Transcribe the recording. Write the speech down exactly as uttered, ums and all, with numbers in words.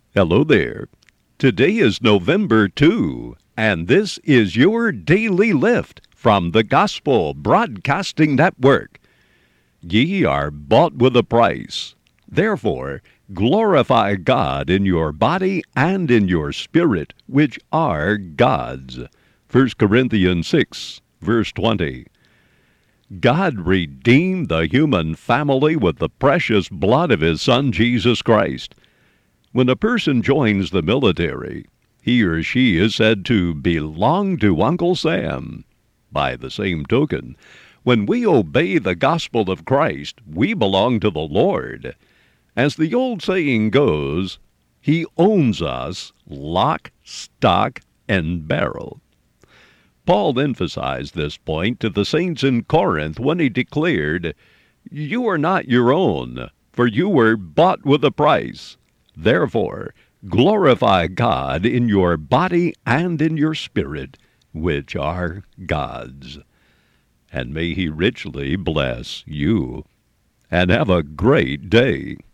Hello there. Today is November second, and this is your Daily Lift from the Gospel Broadcasting Network. Ye are bought with a price. Therefore, glorify God in your body and in your spirit, which are God's. First Corinthians six, verse twenty. God redeemed the human family with the precious blood of His Son, Jesus Christ. When a person joins the military, he or she is said to belong to Uncle Sam. By the same token, when we obey the gospel of Christ, we belong to the Lord. As the old saying goes, He owns us lock, stock, and barrel. Paul emphasized this point to the saints in Corinth when he declared, "You are not your own, for you were bought with a price. Therefore, glorify God in your body and in your spirit, which are God's." And may He richly bless you. And have a great day.